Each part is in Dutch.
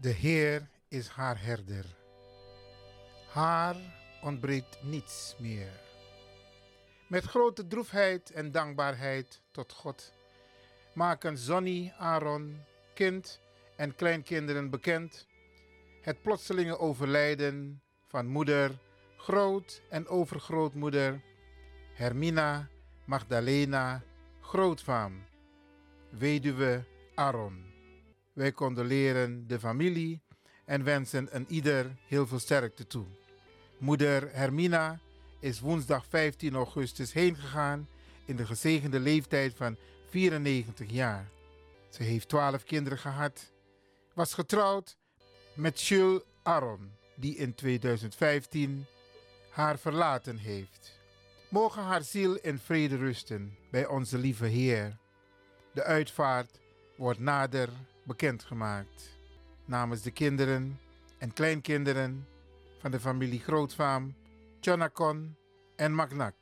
De Heer is haar herder. Haar ontbreekt niets meer. Met grote droefheid en dankbaarheid tot God maken Zonny, Aaron, kind en kleinkinderen bekend het plotselinge overlijden van moeder, groot- en overgrootmoeder Hermina Magdalena Grootvaam, weduwe Aaron. Wij condoleren de familie en wensen een ieder heel veel sterkte toe. Moeder Hermina is woensdag 15 augustus heengegaan in de gezegende leeftijd van 94 jaar. Ze heeft 12 kinderen gehad, was getrouwd met Jules Aaron, die in 2015 haar verlaten heeft. Mogen haar ziel in vrede rusten bij onze lieve Heer. De uitvaart wordt nader bekendgemaakt. Namens de kinderen en kleinkinderen van de familie Grootvaam, Tjonakon en Magnak.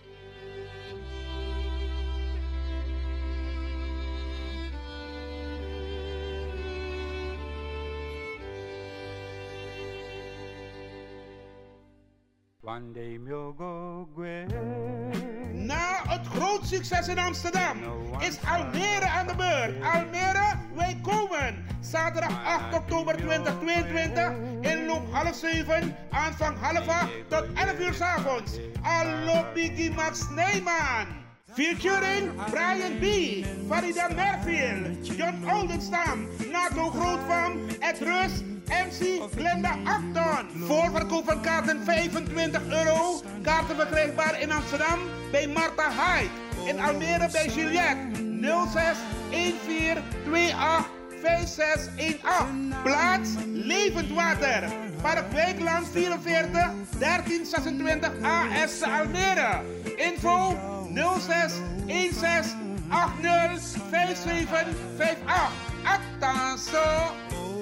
Na het groot succes in Amsterdam is Almere aan de beurt. Almere, wij komen. Zaterdag 8 oktober 2022, inloop 6:30, aanvang 7:30 tot 11 uur 's avonds. Allo Biggie Max Neyman. Featuring Brian B., Farida Merfield, John Oldenstam, Nato Grootvaam, Ed Rus, MC Glenda Acton. Voorverkoop van kaarten €25. Kaarten verkrijgbaar in Amsterdam bij Marta Hyde. In Almere bij Juliette. 06 14 28 5618. Plaats Levend Water. Park Wijkland 44 1326 AS Almere. Info 06 16 80 5758. Attention.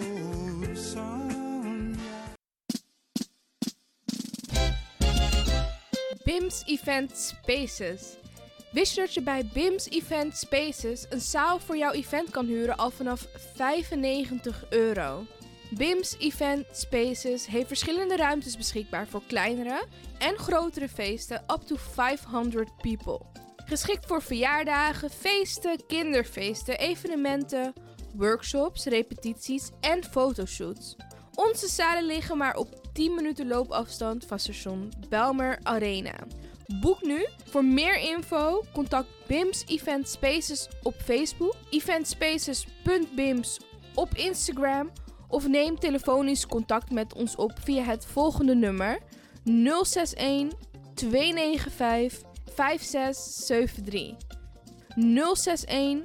BIMS Event Spaces. Wist je dat je bij BIMS Event Spaces een zaal voor jouw event kan huren al vanaf €95? BIMS Event Spaces heeft verschillende ruimtes beschikbaar voor kleinere en grotere feesten up to 500 people. Geschikt voor verjaardagen, feesten, kinderfeesten, evenementen, workshops, repetities en fotoshoots. Onze zalen liggen maar op 10 minuten loopafstand van station Bijlmer Arena. Boek nu. Voor meer info contact BIMS Event Spaces op Facebook, eventspaces.bims op Instagram of neem telefonisch contact met ons op via het volgende nummer 061 295 5673. 061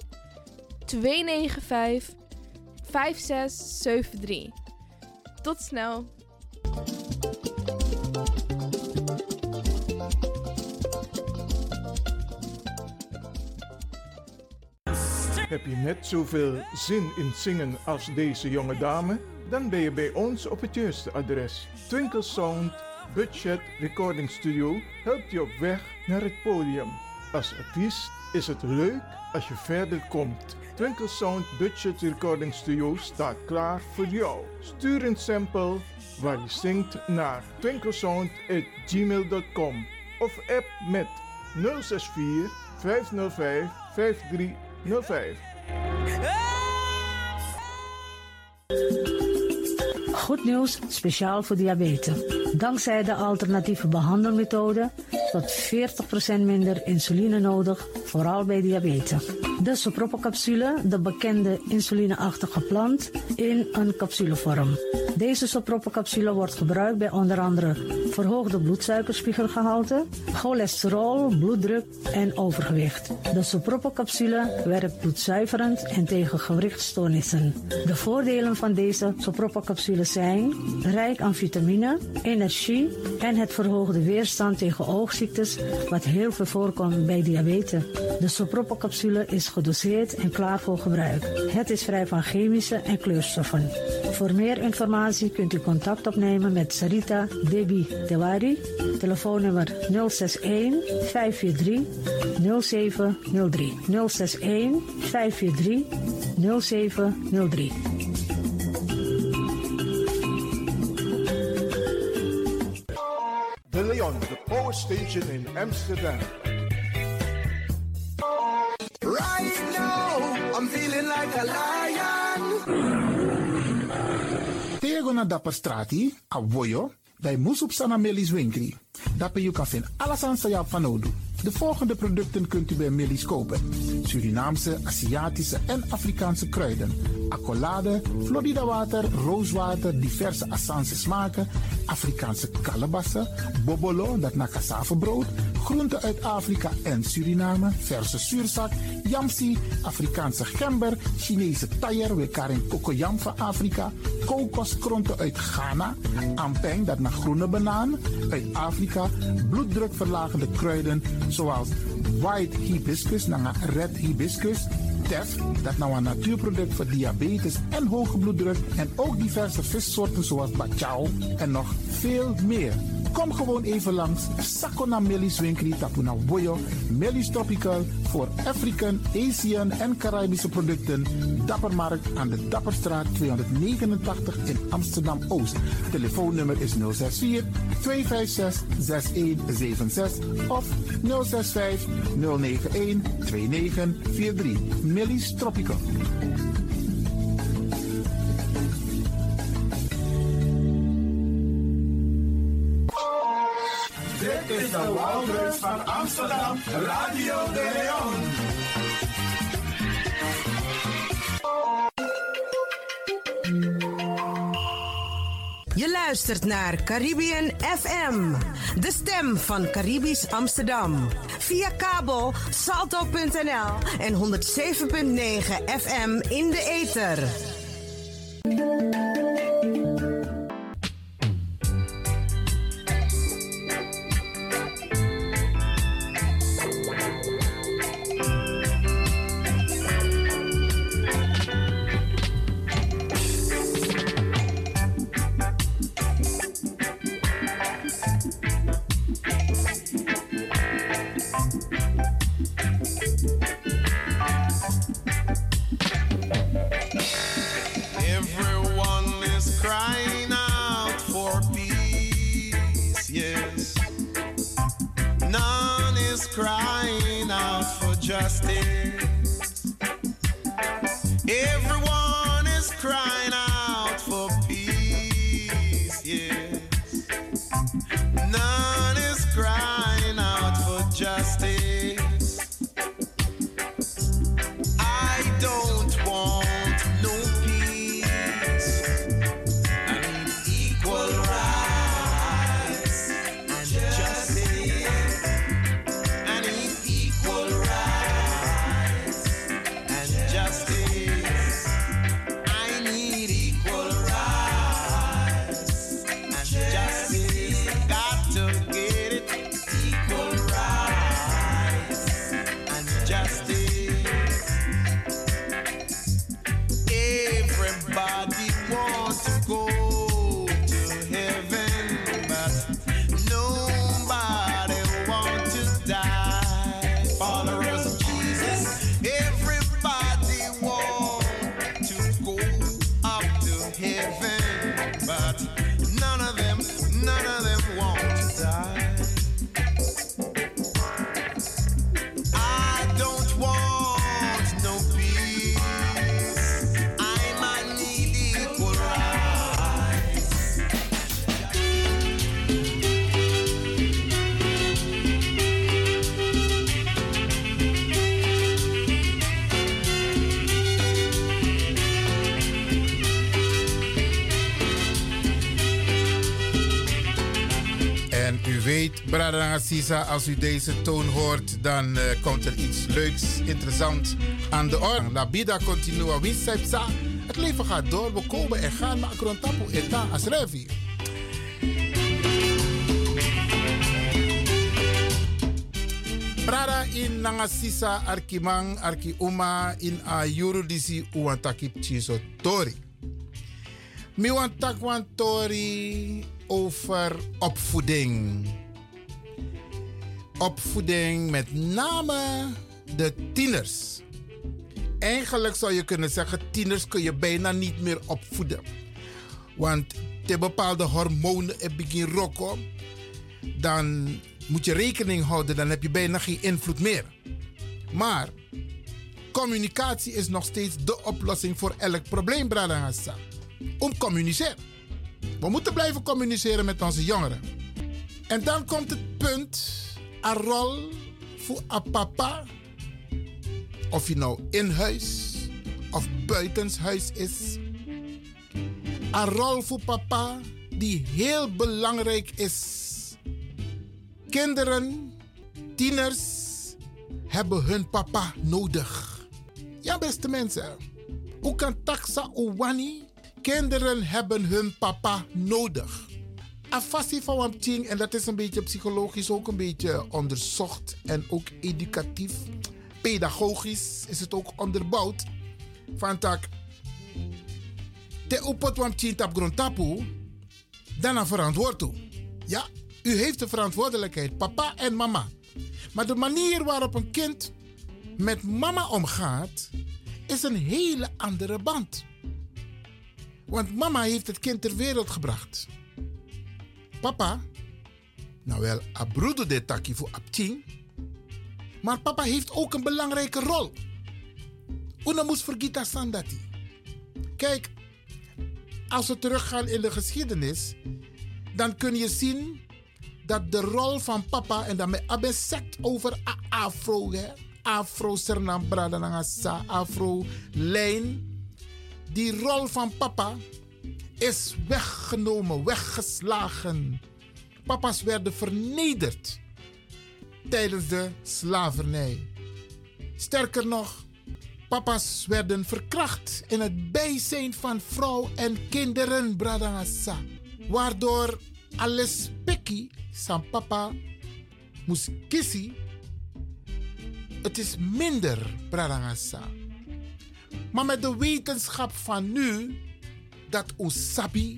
295 5673. Tot snel. Heb je net zoveel zin in zingen als deze jonge dame? Dan ben je bij ons op het juiste adres. Twinkle Sound Budget Recording Studio helpt je op weg naar het podium. Als artiest is het leuk als je verder komt. Twinkle Sound Budget Recording Studio staat klaar voor jou. Stuur een sample waar je zingt naar twinklesound@gmail.com of app met 064 505 5305. Goed nieuws, speciaal voor diabetes. Dankzij de alternatieve behandelmethode tot 40% minder insuline nodig, vooral bij diabetes. De Sopropo-capsule, de bekende insulineachtige plant, in een capsulevorm. Deze Sopropo-capsule wordt gebruikt bij onder andere verhoogde bloedsuikerspiegelgehalte, cholesterol, bloeddruk en overgewicht. De Sopropo-capsule werkt bloedzuiverend en tegen gewrichtstoornissen. De voordelen van deze Sopropo-capsule zijn rijk aan vitamine, energie en het verhoogde weerstand tegen oogziektes, wat heel veel voorkomt bij diabetes. De Sopropo-capsule is gedoseerd en klaar voor gebruik. Het is vrij van chemische en kleurstoffen. Voor meer informatie kunt u contact opnemen met Sarita Debi Tewari. Telefoonnummer 061 543 0703. 061 543 0703. Leon, the power station in Amsterdam. Right now, I'm feeling like a lion. Tego na dapper strati, a voyo, bij Moesop Sana Melis Winkri. Dapper you kan vinden alles aan Sayap van Odu. De volgende producten kunt u bij Melis kopen: Surinaamse, Aziatische en Afrikaanse kruiden, accolade, Florida water, rooswater, diverse Assange smaken, Afrikaanse kalebassen, bobolo, dat na cassavebrood, groenten uit Afrika en Suriname, verse zuurzak, yamsi, Afrikaanse gember, Chinese taier, wekaring kokoyam van Afrika, kokoskronten uit Ghana, ampeng, dat naar groene banaan, uit Afrika, bloeddrukverlagende kruiden zoals white hibiscus, naar red hibiscus, tef, dat nou een natuurproduct voor diabetes en hoge bloeddruk, en ook diverse vissoorten zoals bachao en nog veel meer. Kom gewoon even langs Sakona Melis Winkri Tapuna Boyo, Melis Tropical voor African, Asian en Caribische producten. Dappermarkt aan de Dapperstraat 289 in Amsterdam-Oost. Telefoonnummer is 064 256 6176 of 065 091 2943. Melis Tropical. Dit is de Wouders van Amsterdam, Radio de Leon. Je luistert naar Caribbean FM, de stem van Caribisch Amsterdam. Via kabel salto.nl en 107.9 FM in de ether. Brada Sisa, als u deze toon hoort, dan komt er iets leuks, interessants aan de orde. La vida continua, winsepsa. Het leven gaat door, we komen en gaan, maar krontapu eta asrevi. Brada in Nangasisa, Arkimang, Arkiuma, in a Jurudisi, Uantakip Chiso Tori. Mi wantakwan Tori over opvoeding. Opvoeding, met name de tieners. Eigenlijk zou je kunnen zeggen, tieners kun je bijna niet meer opvoeden. Want de bepaalde hormonen beginnen rokken. dan moet je rekening houden, dan heb je bijna geen invloed meer. Maar communicatie is nog steeds de oplossing voor elk probleem, Bradangasa. Om communiceren. We moeten blijven communiceren met onze jongeren. En dan komt het punt, een rol voor een papa, of je nou in huis of buitenshuis is. Een rol voor papa die heel belangrijk is. Kinderen, tieners hebben hun papa nodig. Ja, beste mensen. Hoe kan taksa uwani? Kinderen hebben hun papa nodig. Afassi van Wamting, en dat is een beetje psychologisch ook een beetje onderzocht en ook educatief, pedagogisch is het ook onderbouwd. Van tak, te upot Wamting tap grondtapu, dan verantwoord toe. Ja, u heeft de verantwoordelijkheid, papa en mama. Maar de manier waarop een kind met mama omgaat, is een hele andere band. Want mama heeft het kind ter wereld gebracht. Papa, nou wel, abrudo de taki voor abtien. Maar papa heeft ook een belangrijke rol. Una moest vergeten sandati. Kijk, als we teruggaan in de geschiedenis, dan kun je zien dat de rol van papa, en dan met abesect over afro, hè, afro Sernam Bradanangasa, afro lijn, die rol van papa is weggenomen, weggeslagen. Papa's werden vernederd tijdens de slavernij. Sterker nog, papa's werden verkracht in het bijzijn van vrouw en kinderen, Bradangasa. Waardoor alles pekkie zijn papa moest kiezen. Het is minder, Bradangasa. Maar met de wetenschap van nu, dat usabi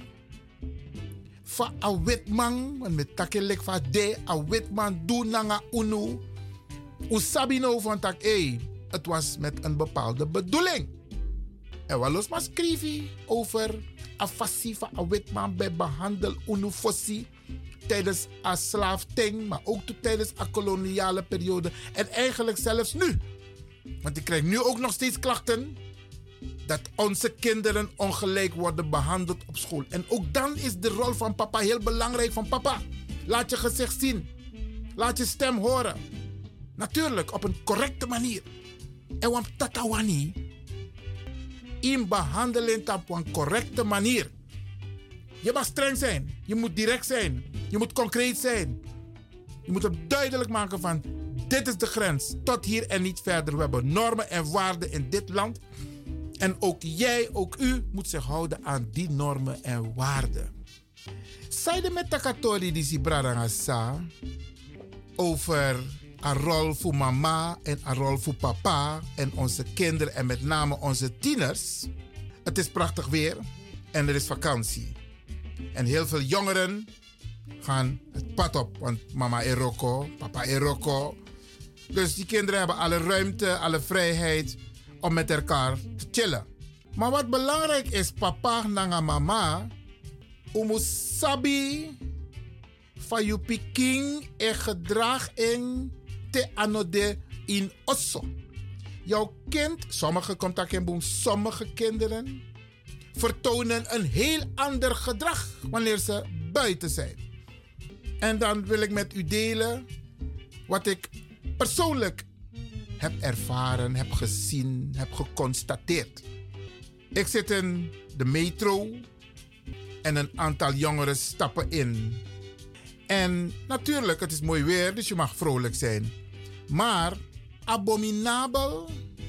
van een witman, want met takelek van de, een witman doen nanga unu, usabi nou van tak, het was met een bepaalde bedoeling. En wat los maar schrijven over een fassie van een witman bij behandel unu fossi tijdens een slaafting, maar ook tijdens een koloniale periode en eigenlijk zelfs nu. Want ik krijg nu ook nog steeds klachten dat onze kinderen ongelijk worden behandeld op school. En ook dan is de rol van papa heel belangrijk. Van papa, laat je gezicht zien. Laat je stem horen. Natuurlijk, op een correcte manier. En want tatawani, in behandelen op een correcte manier. Je mag streng zijn. Je moet direct zijn. Je moet concreet zijn. Je moet het duidelijk maken van, dit is de grens. Tot hier en niet verder. We hebben normen en waarden in dit land. En ook jij, ook u, moet zich houden aan die normen en waarden. Zijde met takatori die si bradangasa over een rol voor mama en een rol voor papa en onze kinderen en met name onze tieners. Het is prachtig weer en er is vakantie. En heel veel jongeren gaan het pad op, want mama eroko, papa eroko. Dus die kinderen hebben alle ruimte, alle vrijheid om met elkaar te chillen. Maar wat belangrijk is, papa nanga mama, umusabi van je piking en gedrag in te anode in osso. Jouw kind, sommige contacten, sommige kinderen vertonen een heel ander gedrag wanneer ze buiten zijn. En dan wil ik met u delen wat ik persoonlijk heb ervaren, heb gezien, heb geconstateerd. Ik zit in de metro en een aantal jongeren stappen in. En natuurlijk, het is mooi weer, dus je mag vrolijk zijn. Maar abominabel,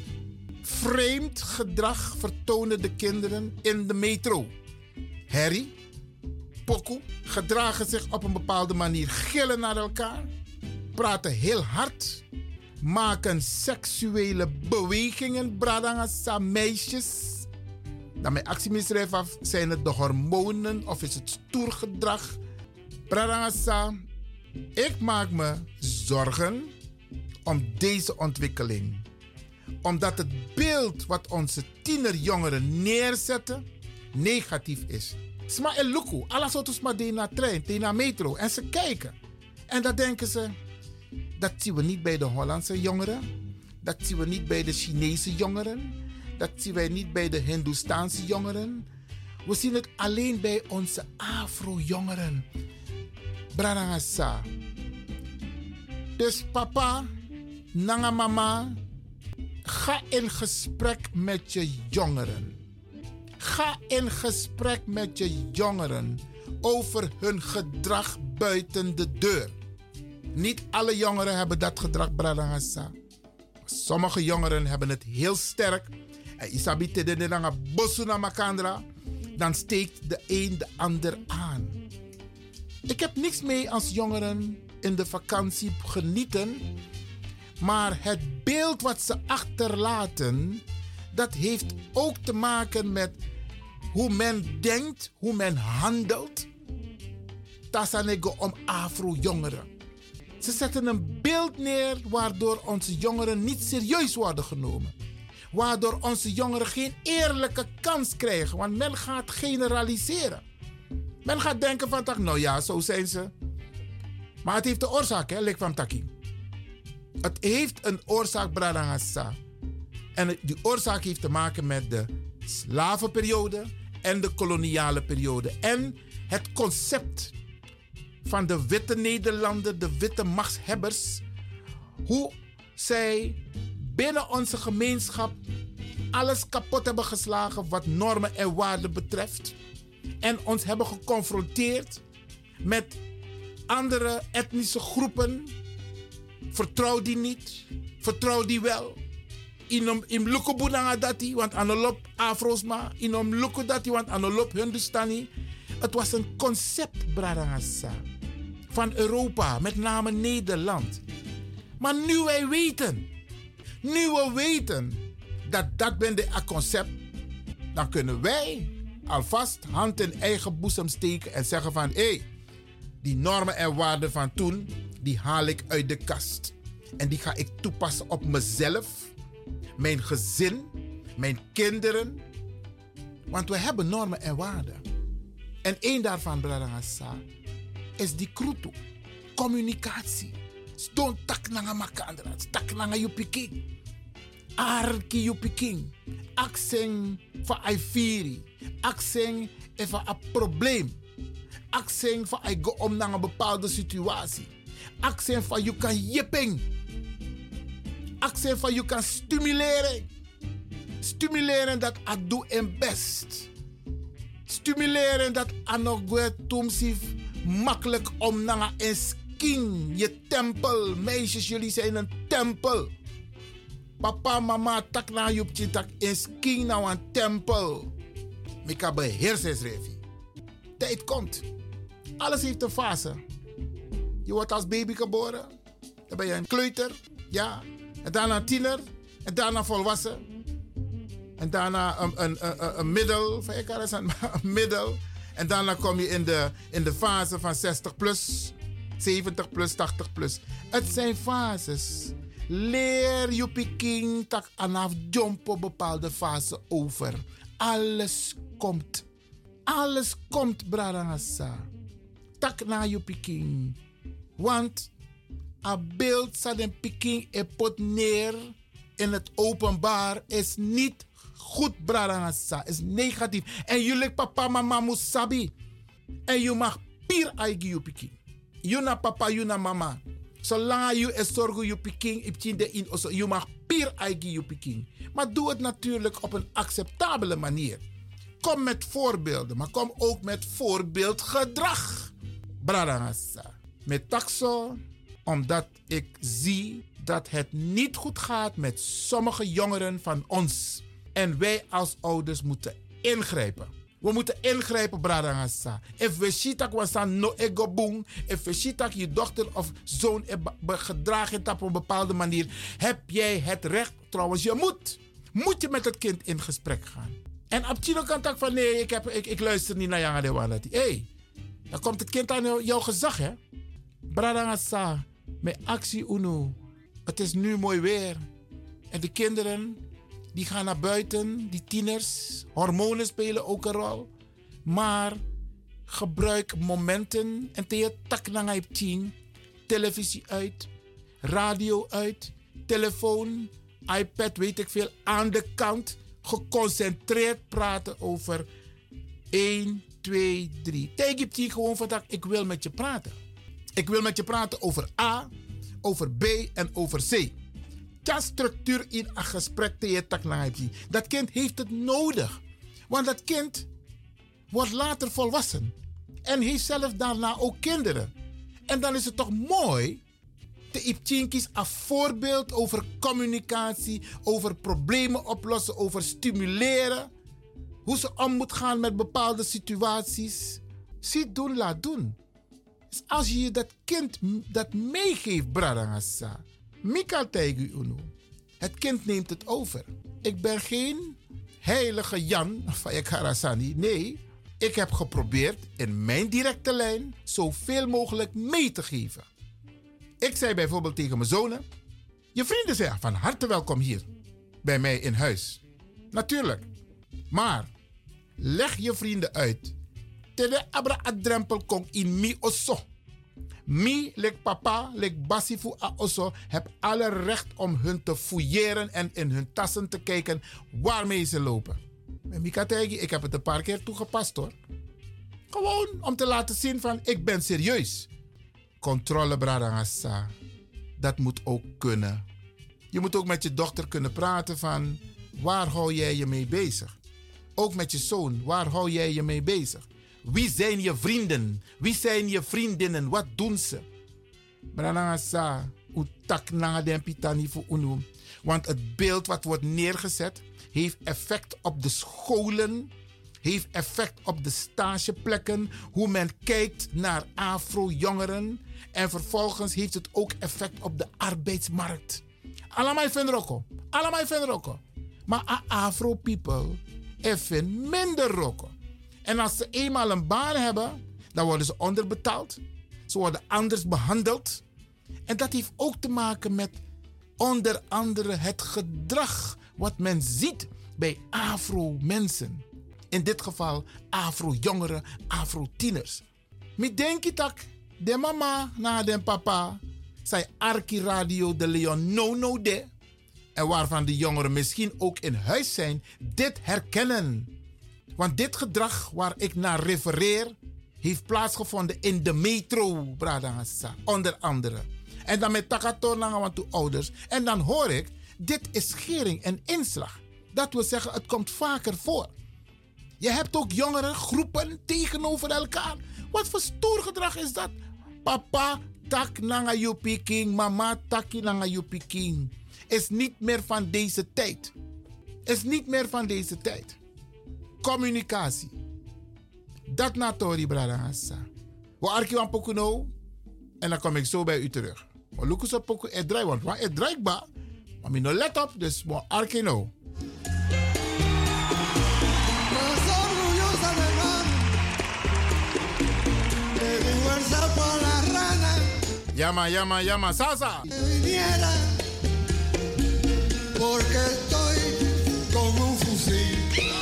vreemd gedrag vertonen de kinderen in de metro. Herrie, pokoe, gedragen zich op een bepaalde manier, gillen naar elkaar, praten heel hard, maken seksuele bewegingen, bradangasa, meisjes. Dan mijn actiemisdrijf af, zijn het de hormonen of is het stoer gedrag? Bradangasa, ik maak me zorgen om deze ontwikkeling. Omdat het beeld wat onze tienerjongeren neerzetten negatief is. Sma eluku, alles wat sma de na trein, de na metro en ze kijken. En dat denken ze, dat zien we niet bij de Hollandse jongeren. Dat zien we niet bij de Chinese jongeren. Dat zien wij niet bij de Hindoestaanse jongeren. We zien het alleen bij onze Afro-jongeren. Brarangasa. Dus papa, nanga mama, ga in gesprek met je jongeren. Ga in gesprek met je jongeren over hun gedrag buiten de deur. Niet alle jongeren hebben dat gedrag, Brarangasa. Sommige jongeren hebben het heel sterk. En isabi te de nanga bosuna makandra. Dan steekt de een de ander aan. Ik heb niks mee als jongeren in de vakantie genieten. Maar het beeld wat ze achterlaten, dat heeft ook te maken met hoe men denkt, hoe men handelt. Tasanego om Afro-jongeren. Ze zetten een beeld neer waardoor onze jongeren niet serieus worden genomen. Waardoor onze jongeren geen eerlijke kans krijgen. Want men gaat generaliseren. Men gaat denken van, nou ja, zo zijn ze. Maar het heeft een oorzaak, hè, lik van Taki. Het heeft een oorzaak, Brarangasa. En die oorzaak heeft te maken met de slavenperiode en de koloniale periode. En het concept van de witte Nederlander, de witte machtshebbers. Hoe zij binnen onze gemeenschap alles kapot hebben geslagen wat normen en waarden betreft. En ons hebben geconfronteerd met andere etnische groepen. Vertrouw die niet, vertrouw die wel. In lukubu nanga dati, want anolop Afrosma. Inom luku dati, want anolop Hindustani. Het was een concept, Brarangasa, van Europa, met name Nederland. Maar nu wij weten, dat dat ben de concept, dan kunnen wij alvast hand in eigen boezem steken en zeggen van, die normen en waarden van toen, die haal ik uit de kast. En die ga ik toepassen op mezelf, mijn gezin, mijn kinderen. Want we hebben normen en waarden. En één daarvan, Brarangasa, is die krutu. Communicatie. Don't tak nanga makandra, tak nanga yupiking. Arki yupiking. Akseng van aifiri. Akseng even een probleem. Akseng van ai go om naar een bepaalde situatie. Akseng van je kan jipping. Akseng van je kan stimuleren. Stimuleren dat ik doe en best. Stimuleren dat anogwe tumsif makkelijk om naar een skin. Je tempel. Meisjes, jullie zijn een tempel. Papa, mama, tak na jupje tak een skin naar een tempel. Mika beheersen, Revi. Tijd komt. Alles heeft een fase. Je wordt als baby geboren. Dan ben je een kleuter. Ja. En daarna een tiener. En daarna volwassen. En daarna een middel. Een middel. En daarna kom je in de fase van 60 plus, 70 plus, 80 plus. Het zijn fases. Leer je piking tak anaf jump op bepaalde fase over. Alles komt. Alles komt, Brarangasa. Tak na je piking. Want een beeld zat een piking en pot neer in het openbaar is niet goed, Brarangasa. Is negatief. En jullie papa, mama moet sabi. En je mag pier aigi je piking. Je na papa, je na mama. Zolang je is zorgen je piking, je mag pier aigi je piking. Maar doe het natuurlijk op een acceptabele manier. Kom met voorbeelden, maar kom ook met voorbeeldgedrag. Brarangasa. Met taxo, omdat ik zie dat het niet goed gaat met sommige jongeren van ons. En wij als ouders moeten ingrijpen. We moeten ingrijpen, Brarangasa. If we zien dat we staan no ego boom. If we zien dat je dochter of zoon gedragen op een bepaalde manier. Heb jij het recht, trouwens je moet je met het kind in gesprek gaan. En Abtino kan tak van nee, ik luister niet naar Janga de Wanati. Dan komt het kind aan jouw gezag, hè. Brarangasa, met actie uno. Het is nu mooi weer. En de kinderen, die gaan naar buiten, die tieners. Hormonen spelen ook een rol. Maar gebruik momenten en te je tak na televisie uit, radio uit, telefoon, iPad, weet ik veel, aan de kant. Geconcentreerd praten over 1, 2, 3. Tegen je gewoon vandaag, ik wil met je praten. Ik wil met je praten over A, over B en over C. Ja, structuur in een gesprek tegen technologie. Dat kind heeft het nodig. Want dat kind wordt later volwassen. En heeft zelf daarna ook kinderen. En dan is het toch mooi te ipchinkies een voorbeeld over communicatie, over problemen oplossen, over stimuleren. Hoe ze om moet gaan met bepaalde situaties. Zie doen, laat doen. Dus als je dat kind dat meegeeft, Bradangasa. Mika Teigu Uno. Het kind neemt het over. Ik ben geen heilige Jan van Karasani. Nee, ik heb geprobeerd in mijn directe lijn zoveel mogelijk mee te geven. Ik zei bijvoorbeeld tegen mijn zonen: je vrienden zijn van harte welkom hier bij mij in huis. Natuurlijk. Maar leg je vrienden uit. Tede abra adrempel kong in mi osso. Mi, lek papa, lek basifu a osso, heb alle recht om hun te fouilleren en in hun tassen te kijken waarmee ze lopen. En Mika Tegi, ik heb het een paar keer toegepast hoor. Gewoon om te laten zien van ik ben serieus. Controle bradangasa. Dat moet ook kunnen. Je moet ook met je dochter kunnen praten van waar hou jij je mee bezig? Ook met je zoon, waar hou jij je mee bezig? Wie zijn je vrienden? Wie zijn je vriendinnen? Wat doen ze? Bradangasa, utak na den pitani voor unu. Want het beeld wat wordt neergezet heeft effect op de scholen, heeft effect op de stageplekken, hoe men kijkt naar Afro-jongeren en vervolgens heeft het ook effect op de arbeidsmarkt. Allemaal vinden roko. Maar Afro-people even minder roko. En als ze eenmaal een baan hebben, dan worden ze onderbetaald. Ze worden anders behandeld. En dat heeft ook te maken met onder andere het gedrag wat men ziet bij Afro-mensen. In dit geval Afro-jongeren, Afro-tieners. Mi denki tak de mama na de papa zij Arki Radio de Leon no de. En waarvan de jongeren misschien ook in huis zijn, dit herkennen. Want dit gedrag waar ik naar refereer, heeft plaatsgevonden in de metro, Bradangasa, onder andere. En dan met Takatornanga want toe ouders. En dan hoor ik, dit is schering en inslag. Dat wil zeggen, het komt vaker voor. Je hebt ook jongere groepen tegenover elkaar. Wat voor stoer gedrag is dat? Papa tak nanga yupi king, mama taki nanga yupi king. Is niet meer van deze tijd. Is niet meer van deze tijd. Communicatie. Dat na tori bradangasa. We arkiwan pokuno. En dan kom ik zo bij u terug. We lukken zo poku het draai, want waar het draai ba. Maar mi no let op, dus we arkino. Llama, Sasa. Porque estoy con un fusil.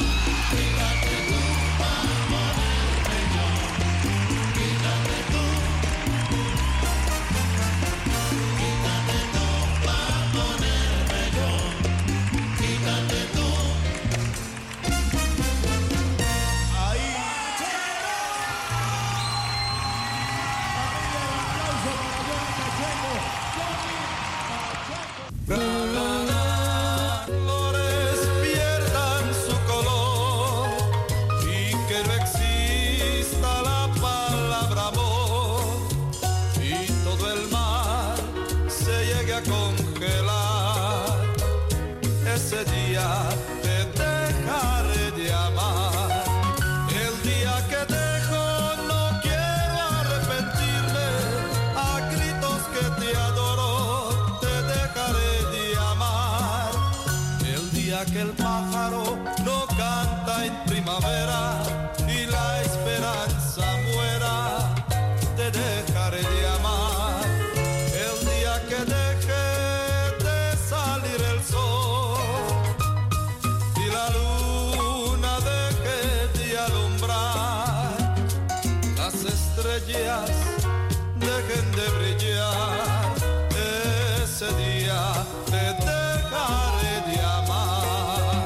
Que el pájaro no canta en primavera y la esperanza muera, te dejaré de amar. El día que deje de salir el sol y la luna deje de alumbrar, las estrellas de dejen de brillar, ese día te dejaré de amar.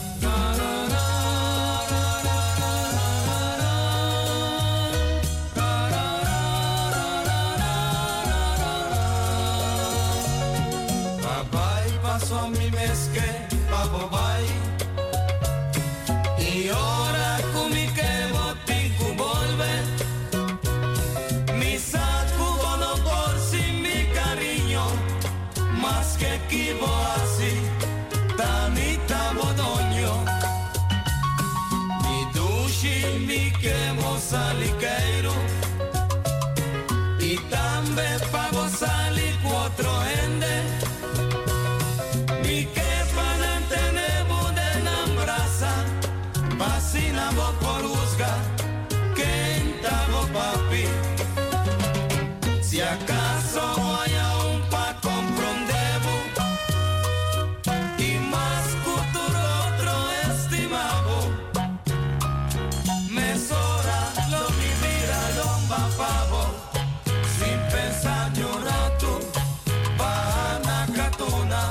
Papai pasó mi mesque, papo bai, y ora kumi ke moti ku volve. Mi saco no por si mi cariño, más que kibo así, tanita bodoño. Mi dushi mi quemo saliqueiro, y también pago sali cuatro ende. Mi que panantenebo de nambrasa, pasina bo por usga, que entabo papi. Si acaso hay un pa comprendevo, y más futuro otro estimado, mesora lo mi mira lo va pavo, sin pensar llorato, van a catona.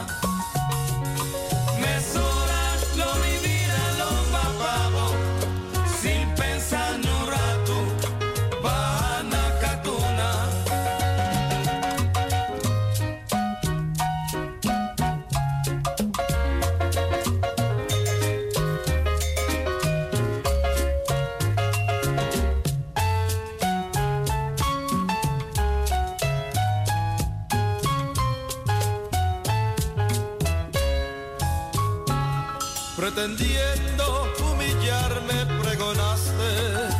Mesora lo mi mira lo va pavo, sin pensar llorato, van a catona. Pretendiendo humillarme pregonaste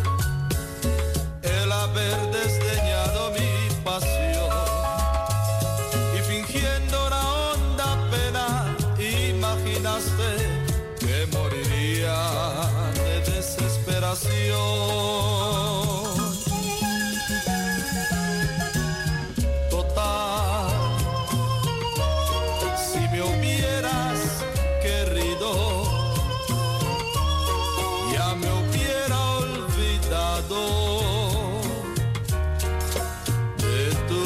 el haber desdeñado mi pasión, y fingiendo una honda pena imaginaste que moriría de desesperación. Total, si me hubieras querido, ya me hubiera olvidado de tu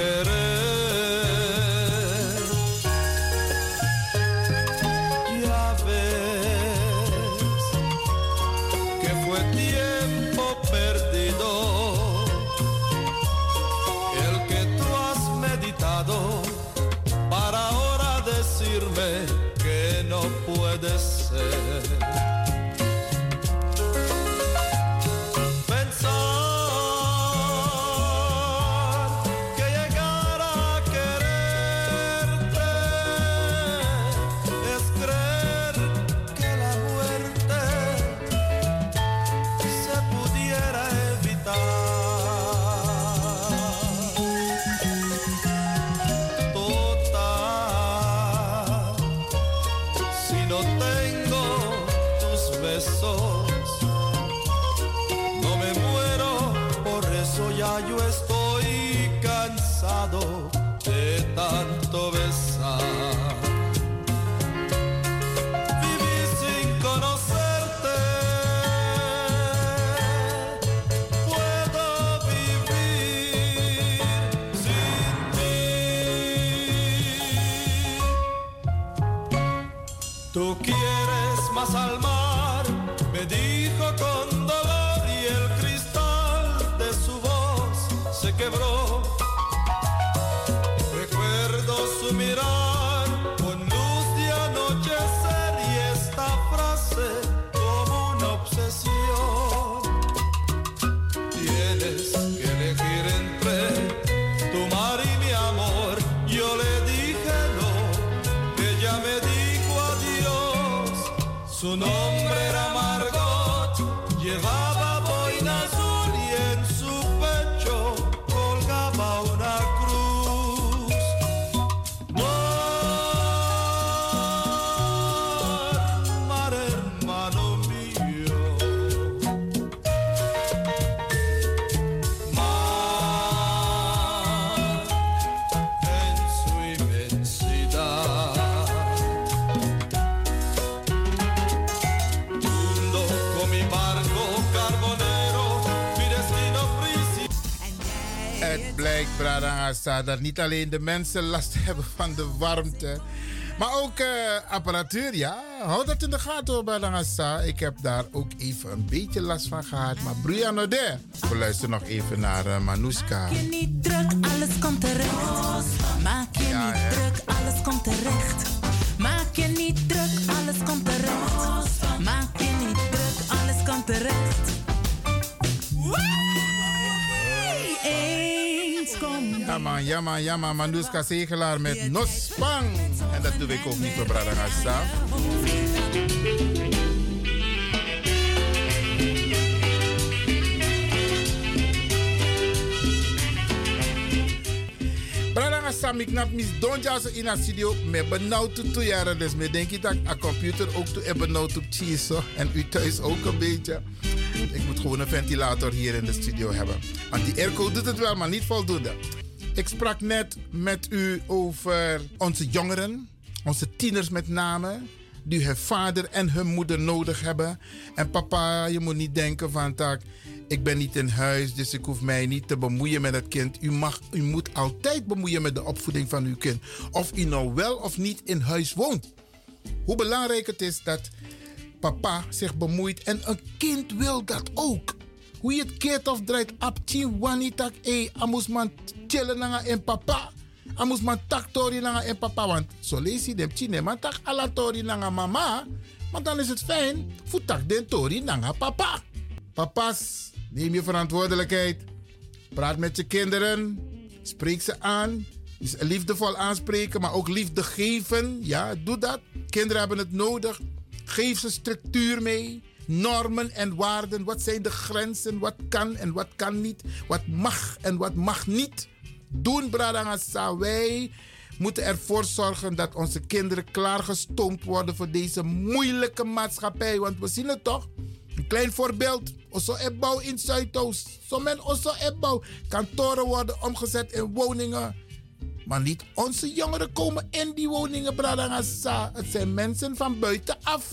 querer. Ya ves que fue tiempo perdido el que tú has meditado para ahora decirme que no puede ser. Pensar que llegar a quererte es creer que la muerte se pudiera evitar. Total, si no tengo tus besos, no me muero, por eso ya yo estoy cansado de tanto besar. Viví sin conocerte, puedo vivir sin ti. Tú quieres más al mar, me dijo con dolor, y el cristal de su voz se quebró. Recuerdo su mirar con luz de anochecer y esta frase como una obsesión. Tienes que elegir entre tu mar y mi amor. Yo le dije no, ella me dijo adiós. Su nombre era Margot, llevaba boina azul y en su pecho colgaba Het blijkt, Bradangasa, dat niet alleen de mensen last hebben van de warmte, maar ook apparatuur, ja. Houd dat in de gaten hoor, Bradangasa. Ik heb daar ook even een beetje last van gehad. Maar Brianna de. We luisteren nog even naar Manuska. Maak je niet druk, alles komt terecht. Maak je niet druk, alles komt terecht. Maak je niet druk, alles komt terecht. Maak je niet druk, alles komt terecht. Ja man, Manuska Zegelaar met Nospang. En dat doe ik ook niet voor Bradangasa. Bradangasa, ik knap mis donja zo in de studio. Me benauwd toe jaren, dus me denk ik dat een computer ook toe benauwd op cheese. En u thuis ook een beetje. Ik moet gewoon een ventilator hier in de studio hebben. Want die airco doet het wel, maar niet voldoende. Ik sprak net met u over onze jongeren, onze tieners met name, die hun vader en hun moeder nodig hebben. En papa, je moet niet denken van tak, ik ben niet in huis, dus ik hoef mij niet te bemoeien met het kind. U moet altijd bemoeien met de opvoeding van uw kind. Of u nou wel of niet in huis woont. Hoe belangrijk het is dat papa zich bemoeit en een kind wil dat ook. Hoe je het keert of draait, apchi wanitak amus man chillen nanga en papa. Amus man tak tori nanga en papa. Want zo lees je dem chine man tak ala tori nanga mama. Maar dan is het fijn voor tak den tori nanga papa. Papa's, neem je verantwoordelijkheid. Praat met je kinderen. Spreek ze aan. Dus liefdevol aanspreken, maar ook liefde geven. Ja, doe dat. Kinderen hebben het nodig. Geef ze structuur mee. Normen en waarden. Wat zijn de grenzen? Wat kan en wat kan niet? Wat mag en wat mag niet? Doen, Bradangasa. Wij moeten ervoor zorgen dat onze kinderen klaargestoomd worden voor deze moeilijke maatschappij. Want we zien het toch? Een klein voorbeeld. Osso Ebbouw in Zuidoost. Zo men Osso Ebbouw. Kantoren worden omgezet in woningen. Maar niet onze jongeren komen in die woningen, Bradangasa. Het zijn mensen van buitenaf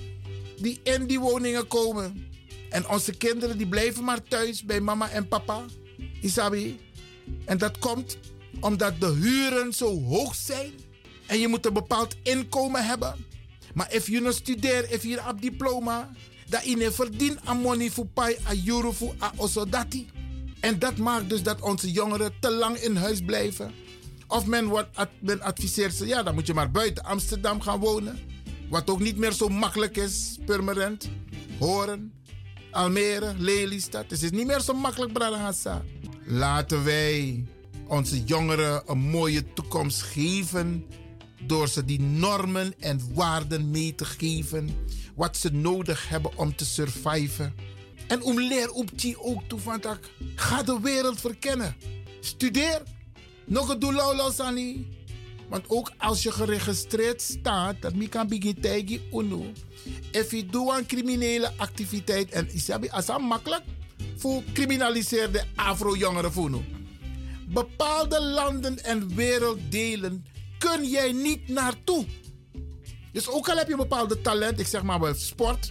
die in die woningen komen. En onze kinderen die blijven maar thuis bij mama en papa. Isabi. En dat komt omdat de huren zo hoog zijn. En je moet een bepaald inkomen hebben. Maar als je nou studeert, als je een diploma, dat je verdient aan money voor pai, aan euro voor aan osodati. En dat maakt dus dat onze jongeren te lang in huis blijven. Of men adviseert ze, ja, dan moet je maar buiten Amsterdam gaan wonen. Wat ook niet meer zo makkelijk is, Purmerend, Hoorn, Almere, Lelystad. Het is niet meer zo makkelijk, Bradangasa. Laten wij onze jongeren een mooie toekomst geven door ze die normen en waarden mee te geven. Wat ze nodig hebben om te surviven. En om leer op die ook toe van tak. Ga de wereld verkennen. Studeer. Nog een doel Sani. Want ook als je geregistreerd staat, dat mi kan beginnen uno. Als je doet een criminele activiteit en isabi asam makkelijk voor criminaliseerde Afro-jongeren voelen. Bepaalde landen en werelddelen kun jij niet naartoe. Dus ook al heb je een bepaalde talent, ik zeg maar wel sport.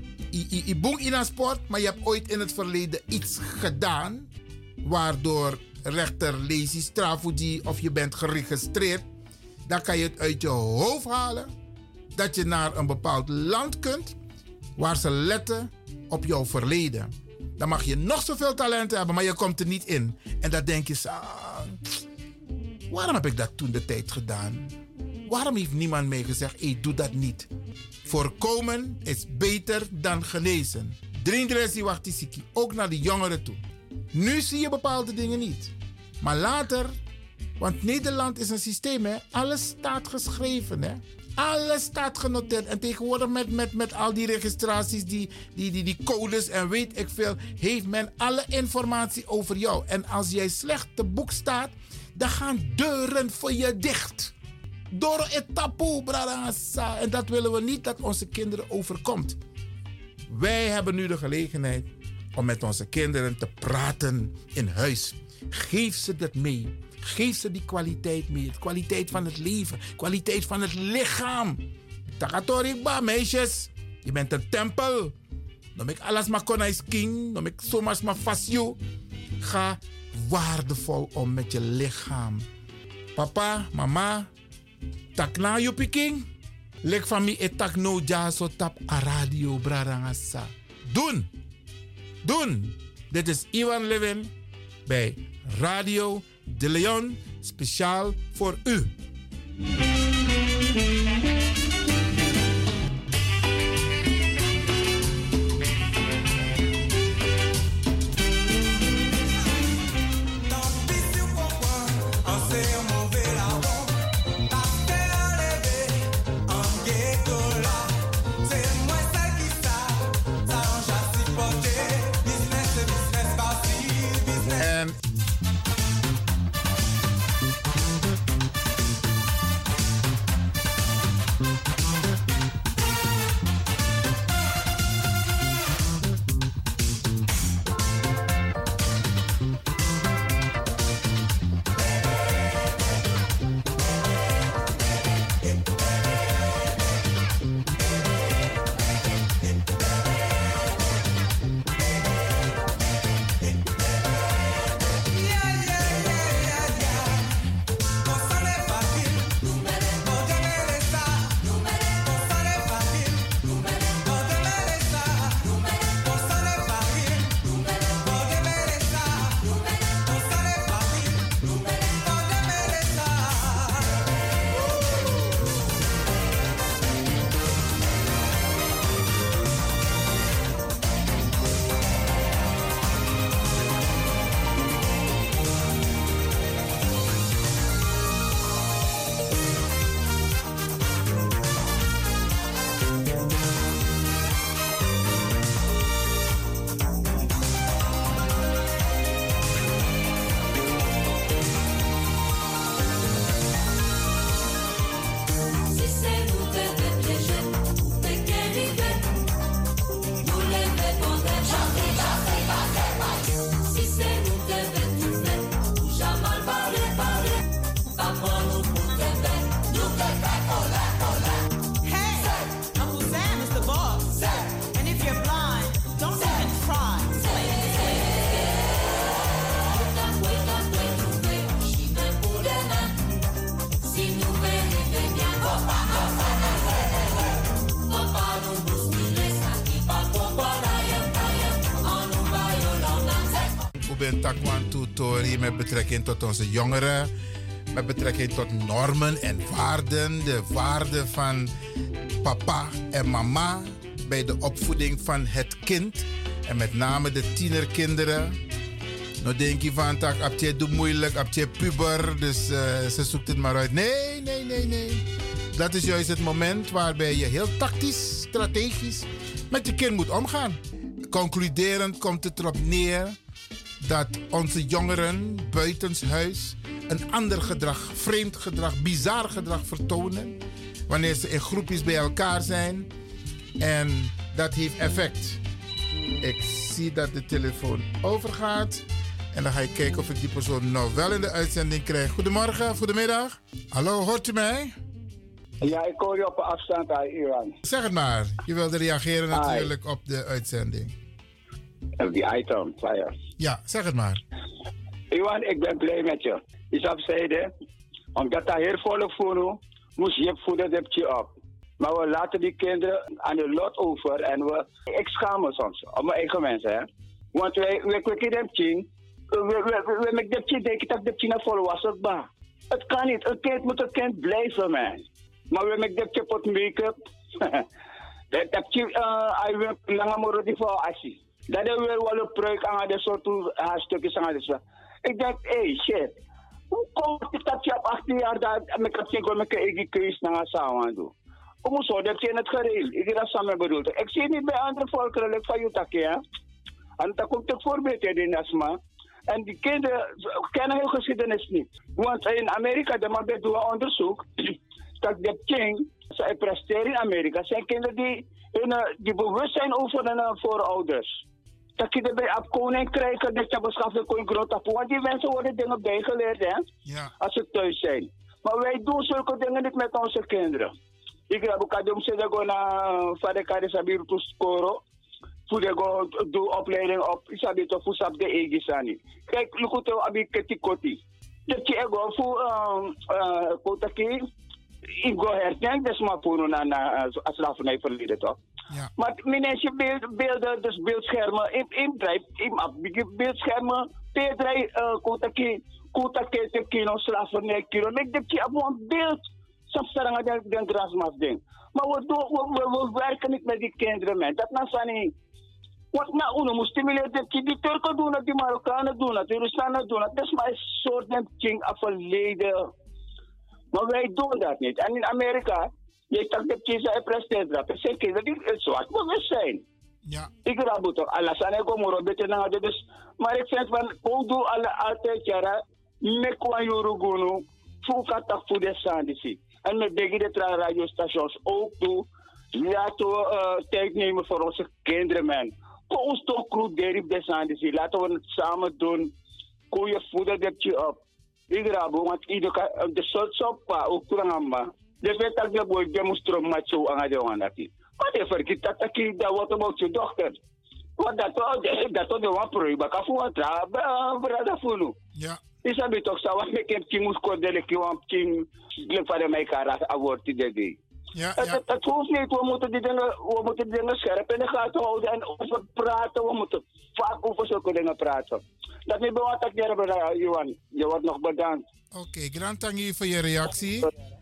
Je boekt in een sport, maar je hebt ooit in het verleden iets gedaan waardoor rechter lees strafvoedie of je bent geregistreerd. Dan kan je het uit je hoofd halen dat je naar een bepaald land kunt waar ze letten op jouw verleden. Dan mag je nog zoveel talent hebben, maar je komt er niet in. En dan denk je, waarom heb ik dat toen de tijd gedaan? Waarom heeft niemand mij gezegd, doe dat niet? Voorkomen is beter dan genezen. Drindresi wachtisiki, ook naar de jongeren toe. Nu zie je bepaalde dingen niet. Maar later, want Nederland is een systeem, hè? Alles staat geschreven, hè? Alles staat genoteerd. En tegenwoordig met al die registraties, die codes en weet ik veel, heeft men alle informatie over jou. En als jij slecht te boek staat, dan gaan deuren voor je dicht. Door het taboe, Bradangasa. En dat willen we niet dat onze kinderen overkomt. Wij hebben nu de gelegenheid om met onze kinderen te praten in huis. Geef ze dat mee. Geef ze die kwaliteit mee. De kwaliteit van het leven. Kwaliteit van het lichaam. Takatorikba, meisjes. Je bent een tempel. Dan ik alles maar kon als king. Dan ik zomaar maar vast jou. Ga waardevol om met je lichaam. Papa, mama, tak na je piking. Lek van mi etak no ja so tap a radio brarangasa. Doen. Dit is Iwan Levin bij Radio De Leon, speciaal voor u. Tutori met betrekking tot onze jongeren, met betrekking tot normen en waarden, de waarden van papa en mama bij de opvoeding van het kind en met name de tienerkinderen. Nou denk je van, tak, ab je doet moeilijk, ab je puber, dus ze zoekt het maar uit. Nee. Dat is juist het moment waarbij je heel tactisch, strategisch met je kind moet omgaan. Concluderend komt het erop neer dat onze jongeren buitenshuis een ander gedrag, vreemd gedrag, bizar gedrag vertonen wanneer ze in groepjes bij elkaar zijn. En dat heeft effect. Ik zie dat de telefoon overgaat en dan ga ik kijken of ik die persoon nou wel in de uitzending krijg. Goedemorgen, goedemiddag. Hallo, hoort u mij? Ja, ik hoor je op een afstand uit Iran. Zeg het maar. Je wilde reageren natuurlijk op de uitzending. Op die item, flyers. Ja, zeg het maar. Iwan, ik ben blij met je. Is opzijde, omdat dat heel volk voelen, moest je voeden dat je op. Maar we laten die kinderen aan de lot over en ik schaam me soms, op mijn eigen mensen, hè. Want we kijken hem zien, we maken dat je denkt dat je naar volwassen bent. Het kan niet, een kind moet een kind blijven, man. Maar we maken dat je pot make-up, dat je langer moet die voor actie. Dat is weer wel een pruik aan de soort stukjes aan de. Ik denk, hey, shit. Hoe komt het dat je op 18 jaar dat ik heb geen eigen keus naar samen doen? Hoe moet zo dat je het geregeld? Ik dat samen bedoeld. Ik zie niet bij andere volkeren van Jutake, hè. En dat komt het voorbeeld in Nasma. En die kinderen kennen hun geschiedenis niet. Want in Amerika, de man doen een onderzoek. Dat de king, zij presteren in Amerika, zijn kinderen die bewust zijn over hun voorouders. Dat je erbij op koning krijgt, dat je beschaft koning groot op. Want die mensen worden dingen bijgeleerd, hè? Ja. Als ze thuis zijn. Maar wij doen zulke dingen niet met onze kinderen. Ik heb ook aan de omzet naar Vader Sabiru to scoren. voor de doe opleiding op. Ik heb toch voor sap de egisani. Kijk, look hoe abi ketikoti. Dat je ego voor kotaki. Ik go herdenk, dat is maar voor na slavernij verleden toch. Ja. Maar mensen beelden, dus beeldschermen, beeldschermen, P3 kotaki kino slavernij kino. Ik denk je op een beeld, samstaranga den drasmas ding. Maar we werken niet met die kinderen, man. Dat is niet. Want nou, we moeten stimuleren dat die Turken doen dat, die Marokkanen doen dat, die Russen doen dat. Dat is maar een soort ding af verleden. Maar wij doen dat niet. En in Amerika, je zegt dat kiezen en president dat. Zeker dat die zwart moet zijn. Ja. Ik raad toch, alles aan ik om beter naar de dus. Maar ik vind van, hoe doe alle altijd jaren, mekwa yorugunu, fukata voor de sandisi. En met de radiostations ook toe, laten we tijd nemen voor onze kinderen, man. Voor ons toch goed derip de sandisi. Laten we het samen doen. Koeien voeden dat je op. Ik raad, want ieder de soort soppa ook kurangamba. De vet dat je boy demonstreert met zo aan de wanaki. Maar de verkiet dat dat wat about je dochter. Want dat de wan prooi baka voor tra brada funu. Ja. Isabi toch sa wat ik heb moest kodele ki wan king le para mij kara award die. Ja. Het hoeft niet, we moeten die dingen scherp in de gaten houden en over praten. We moeten vaak over zulke dingen praten. Dat is wat ik heb, Johan. Je wordt nog bedankt. Oké, grand tangi voor je reactie.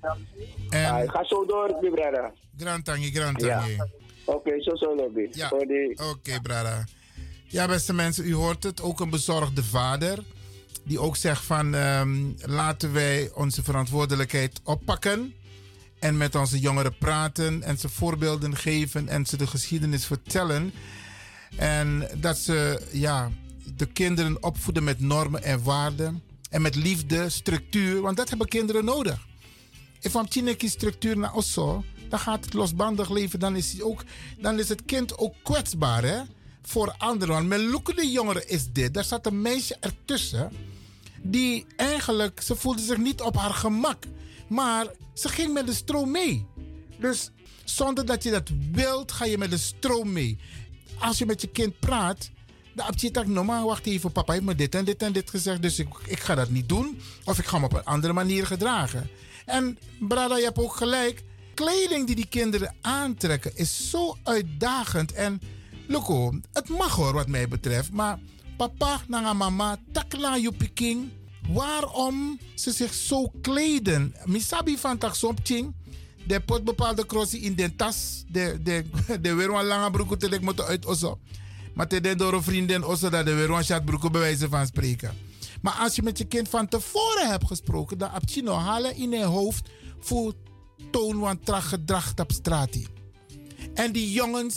Ga zo door, die brada. Grand tangi. Ja. Oké, zo lobby. Ja. Oké, brada. Ja, beste mensen, u hoort het. Ook een bezorgde vader. Die ook zegt van laten wij onze verantwoordelijkheid oppakken. En met onze jongeren praten en ze voorbeelden geven en ze de geschiedenis vertellen. En dat ze de kinderen opvoeden met normen en waarden. En met liefde, structuur, want dat hebben kinderen nodig. Als je chineki structuur naar osso, dan gaat het losbandig leven. Dan is het kind ook kwetsbaar, hè? Voor anderen. Want met loekende jongeren is dit. Daar zat een meisje ertussen. Die eigenlijk, ze voelde zich niet op haar gemak. Maar ze ging met de stroom mee. Dus zonder dat je dat wilt, ga je met de stroom mee. Als je met je kind praat, dan heb je tak, normaal, wacht even, papa heeft me dit en dit en dit gezegd, dus ik ga dat niet doen. Of ik ga me op een andere manier gedragen. En brada, je hebt ook gelijk. Kleding die kinderen aantrekken is zo uitdagend. En loco, het mag hoor wat mij betreft, maar papa, nanga mama, takla je piking. Waarom ze zich zo kleden? Misabi van tak somching. De pot bepaalde crossie in de tas. De weer een lange broek te moeten uit osso. Maar te den door een vriendin osso dat de weer een chatbroek bij wijze van spreken. Maar als je met je kind van tevoren hebt gesproken, dan heb je nog halen in je hoofd voor toon van gedrag op straat. En die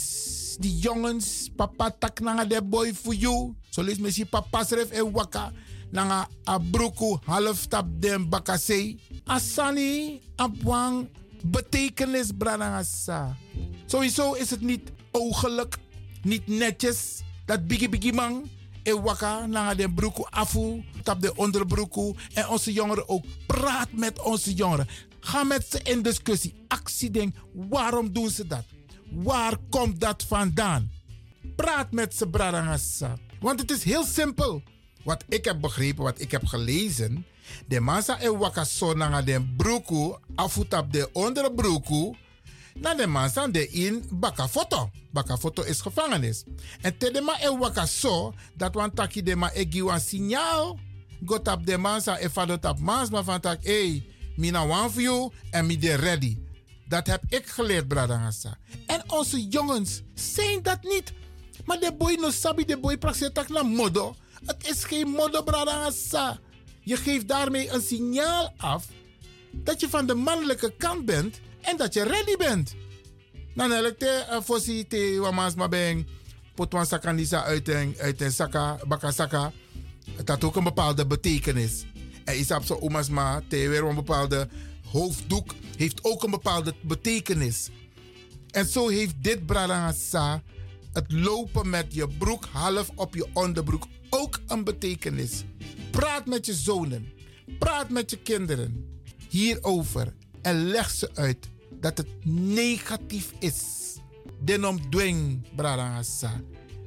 jongens, papa tak nanga de boy voor you. Zo lees me si papa schreef en waka. Nanga abruku half tap den bakasei. Asani abwang betekenis branangasa. Sowieso is het niet ogelijk, niet netjes. Dat biggie man en waka nanga den broeku afu tap de onderbroeku. En onze jongeren ook. Praat met onze jongeren. Ga met ze in discussie. Actie denk, waarom doen ze dat? Waar komt dat vandaan? Praat met ze branangasa. Want het is heel simpel. Wat ik heb begrepen, wat ik heb gelezen. De massa en wakaso nanga den broeku afutap de onder broeku. Na de massa de in bakafoto. Bakafoto is gevangenis. En te de ma en wakaso dat wan taki de ma egi wan signaal. Got op de massa en vadot op maas maar van tak hey, mina wan for you en mi de ready. Dat heb ik geleerd, bradangasa. En onze jongens zijn dat niet. Maar de boy no sabi, de boy praxeert tak na modo. Het is geen modo, bradangasa. Je geeft daarmee een signaal af dat je van de mannelijke kant bent en dat je ready bent. Dan heb ik de fossi te wamaas maar ben potwan sakandisa uit een saka, bakasaka. Het had ook een bepaalde betekenis. En isap zo omas maar te weer een bepaalde hoofddoek heeft ook een bepaalde betekenis. En zo heeft dit bradangasa, het lopen met je broek half op je onderbroek, ook een betekenis. Praat met je zonen. Praat met je kinderen hierover. En leg ze uit dat het negatief is. Denom dwing, bradangasa.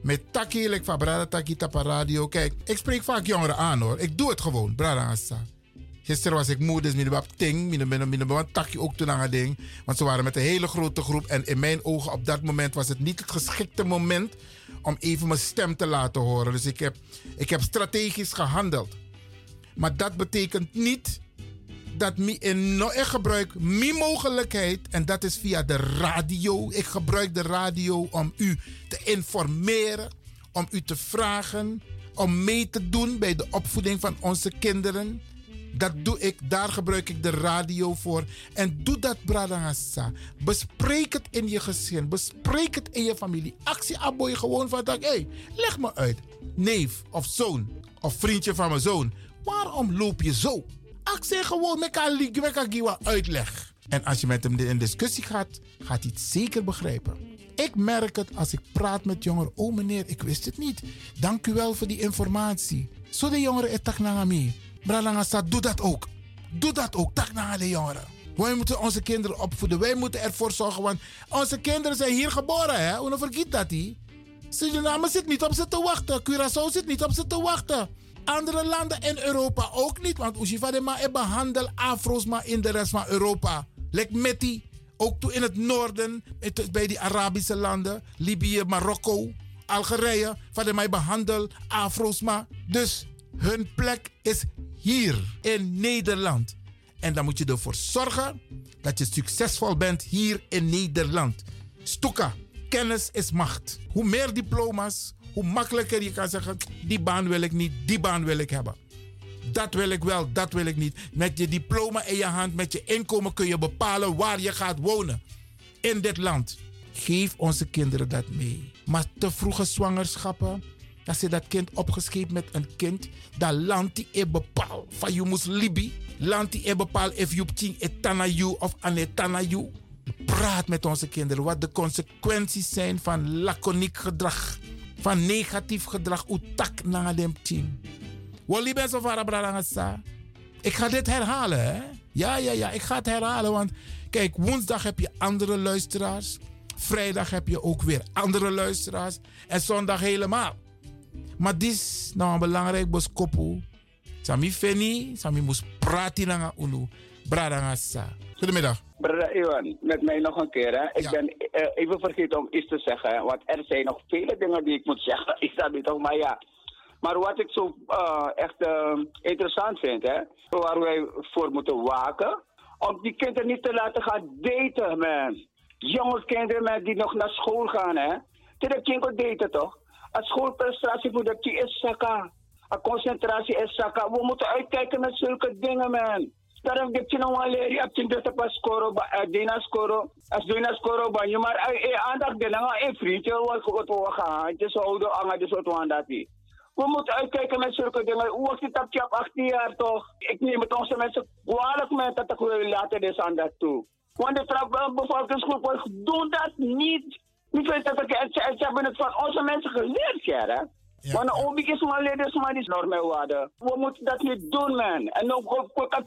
Met Taki, like van Brada Taki Tapa Radio. Kijk, ik spreek vaak jongeren aan hoor. Ik doe het gewoon, Brada Assa. Gisteren was ik moe, dus ik heb ting. Ik ben Taki ook toen aan het ding. Want ze waren met een hele grote groep. En in mijn ogen op dat moment was het niet het geschikte moment om even mijn stem te laten horen. Dus ik heb strategisch gehandeld. Maar dat betekent niet dat ik gebruik mijn mogelijkheid. En dat is via de radio. Ik gebruik de radio om u te informeren. Om u te vragen. Om mee te doen bij de opvoeding van onze kinderen. Dat doe ik. Daar gebruik ik de radio voor. En doe dat, Bradangasa. Bespreek het in je gezin. Bespreek het in je familie. Actie aboy gewoon van dat. Hé, leg me uit. Neef of zoon. Of vriendje van mijn zoon. Waarom loop je zo? Actie gewoon met elkaar uitleg. En als je met hem in discussie gaat, gaat hij het zeker begrijpen. Ik merk het als ik praat met jongeren. Oh meneer, ik wist het niet. Dank u wel voor die informatie. Zo de jongeren het tak naar mij. Bralangasa, doe dat ook. Doe dat ook. Tak naar de jongeren. Wij moeten onze kinderen opvoeden. Wij moeten ervoor zorgen. Want onze kinderen zijn hier geboren. Hè? Hoe vergeet dat die? Suriname zit niet op ze te wachten. Curaçao zit niet op ze te wachten. Andere landen in Europa ook niet. Want Oeshifadema behandelt Afro's maar in de rest van Europa. Lek met die. Ook toe in het noorden. Bij die Arabische landen. Libië, Marokko, Algerije. Vadema behandelt Afro's maar. Dus hun plek is hier in Nederland. En dan moet je ervoor zorgen dat je succesvol bent hier in Nederland. Stuka, kennis is macht. Hoe meer diploma's, hoe makkelijker je kan zeggen, die baan wil ik niet, die baan wil ik hebben. Dat wil ik wel, dat wil ik niet. Met je diploma in je hand, met je inkomen kun je bepalen waar je gaat wonen. In dit land. Geef onze kinderen dat mee. Maar te vroege zwangerschappen, als je dat kind opgescheept met een kind, dan land die je bepaalt van je moest Libi. Land die je bepaalt of je op etanayu of anetanayu. Praat met onze kinderen wat de consequenties zijn van laconiek gedrag. Van negatief gedrag. Utak na dem team. Wali ben zo van ik ga dit herhalen, hè? Ja, ik ga het herhalen, want kijk, woensdag heb je andere luisteraars. Vrijdag heb je ook weer andere luisteraars. En zondag helemaal. Maar dit is nou een belangrijk boskopu. Sami Feni, Sami moest praten naar Unu. Bradangasa. Goedemiddag. Brada Iwan, met mij nog een keer. Hè. Ik ben even vergeten om iets te zeggen. Want er zijn nog vele dingen die ik moet zeggen. Ik sta niet toch, maar ja. Maar wat ik zo echt interessant vind, hè, waar wij voor moeten waken, om die kinderen niet te laten gaan daten, man. Jonge kinderen, man, die nog naar school gaan, hè. Dit heb je daten, toch? Een schoolprestatie voor de die is zakka. Een concentratie is zakka. We moeten uitkijken met zulke dingen, man. Daarom heb je nog wel leren, heb je dit pas scoren, Dina scoren, als Dina scoren, je maar aandacht denken, een vriendje, wat we gaan, het is oude, aan de soort van dat die. We moeten uitkijken met zulke dingen. Hoe was dit op 18 jaar toch? Ik neem het onze mensen kwalijk met dat ik wil laten dus aan dat toe. Want de bevolkingsgroep doen dat niet. Ik weet dat ze hebben het van onze mensen geleerd, hè? Want een obi is maar leden, is maar die normen waarden. We moeten dat niet doen, man. En ook wat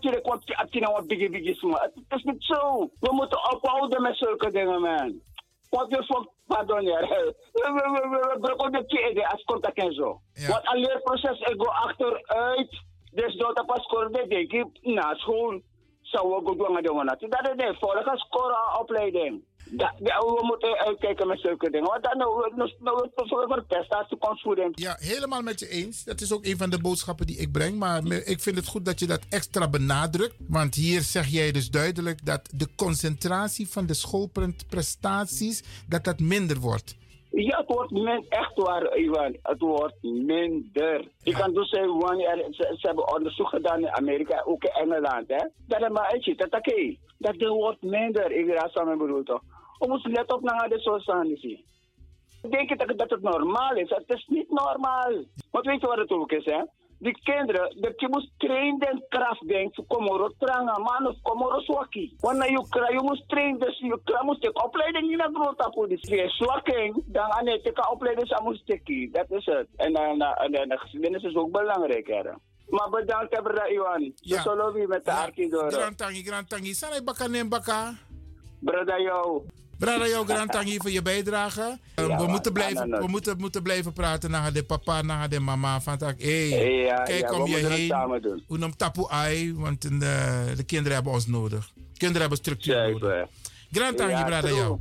het is niet zo. We moeten ophouden met zulke dingen, man. Wat je voor, pardon, ja. We breken de keer als contact en zo. Want een leerproces, ik ga achteruit. Dus dat pas scoren, denk ik, na school zou we goed doen. Dat is de volgende scoren opleiding. We moeten uitkijken met zulke dingen. Want dan verpest als toekomstvoeding. Ja, helemaal met je eens. Dat is ook een van de boodschappen die ik breng. Maar ik vind het goed dat je dat extra benadrukt. Want hier zeg jij dus duidelijk dat de concentratie van de schoolprestaties, dat minder wordt. Ja, het wordt echt waar, Ivan. Het wordt minder. Ik kan dus zeggen, wanneer ze hebben onderzoek gedaan in Amerika, ook in Engeland, hè. Dat is maar uitje, dat is oké. Dat wordt minder, ik raad samen bedoel toch. We moeten letten op naar de sociatie. Ik denk dat het normaal is. Het is niet normaal. Want weet je wat het ook is, hè? Die kinderen, je moet trainen kracht denken, komoro tranga, man of komoro swaki. Wanneer je moet trainen, dus je moet de opleiding niet naar grote politie. Swakking, dan aan de opleiding zou moeten steken. Dat is het. En de geschiedenis is ook belangrijk, hè. Maar bedankt, Brada Iwan. Ja. Zo met de arki door. Grand tangi. Sanai baka nem baka. Brada jou. Brada, jouw grand tangi voor je bijdrage. We moeten blijven praten naar de papa, naar de mama. Van tak, kijk om je heen. We noemen tapu ai, want de kinderen hebben ons nodig. Kinderen hebben structuur nodig. Grand tangi, brada, jou.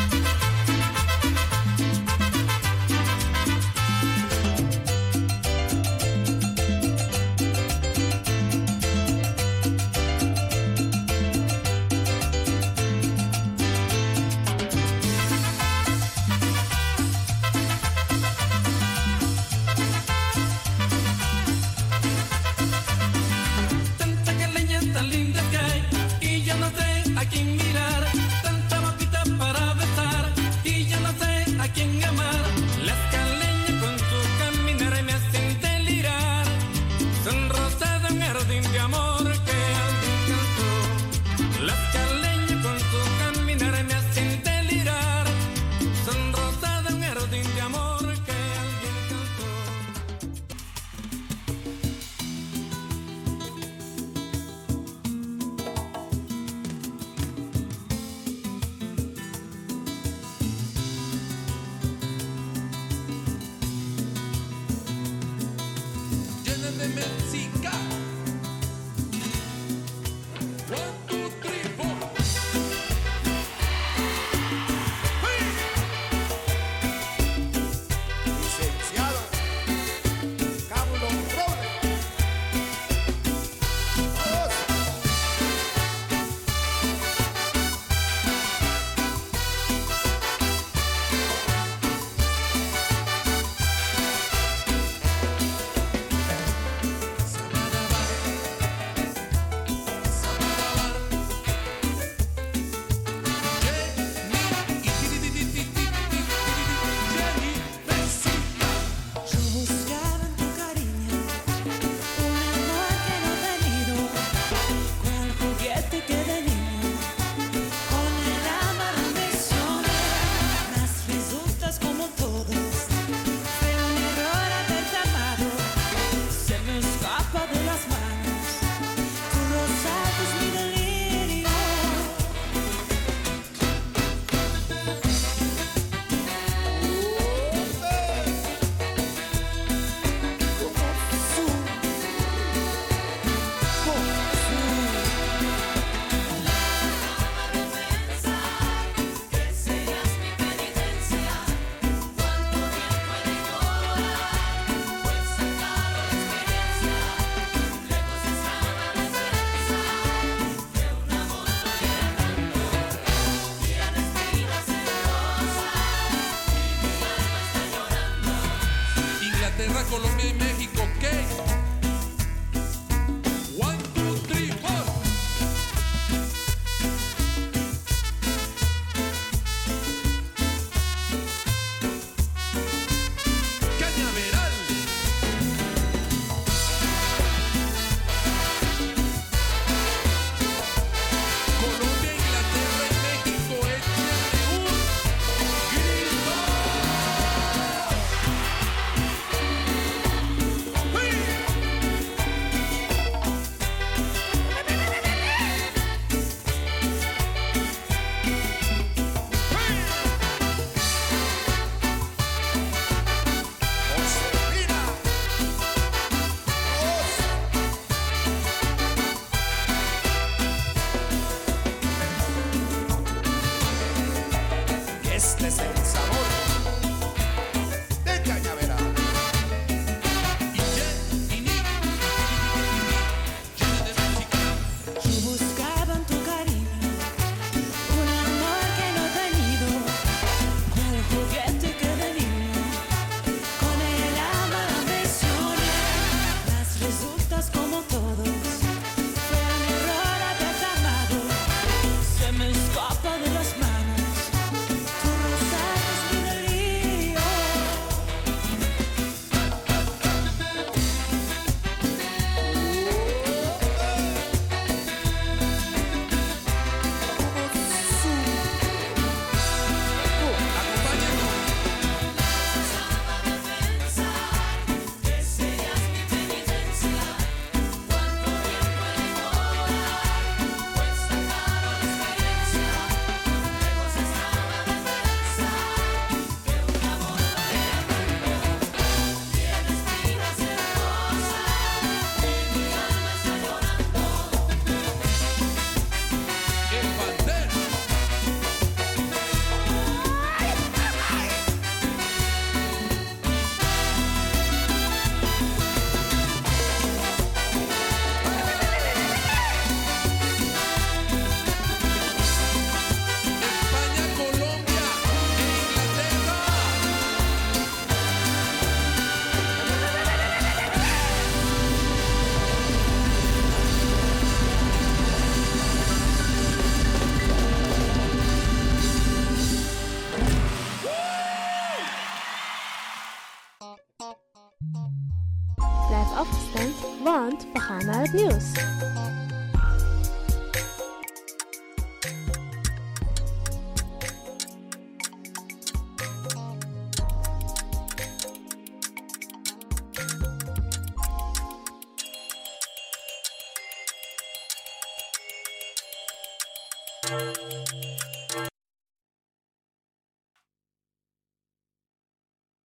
Colombia y México, ¿qué? 1, 2, 3, 4. Cañaveral. Colombia, Inglaterra y México, échenle un grito. naar het nieuws.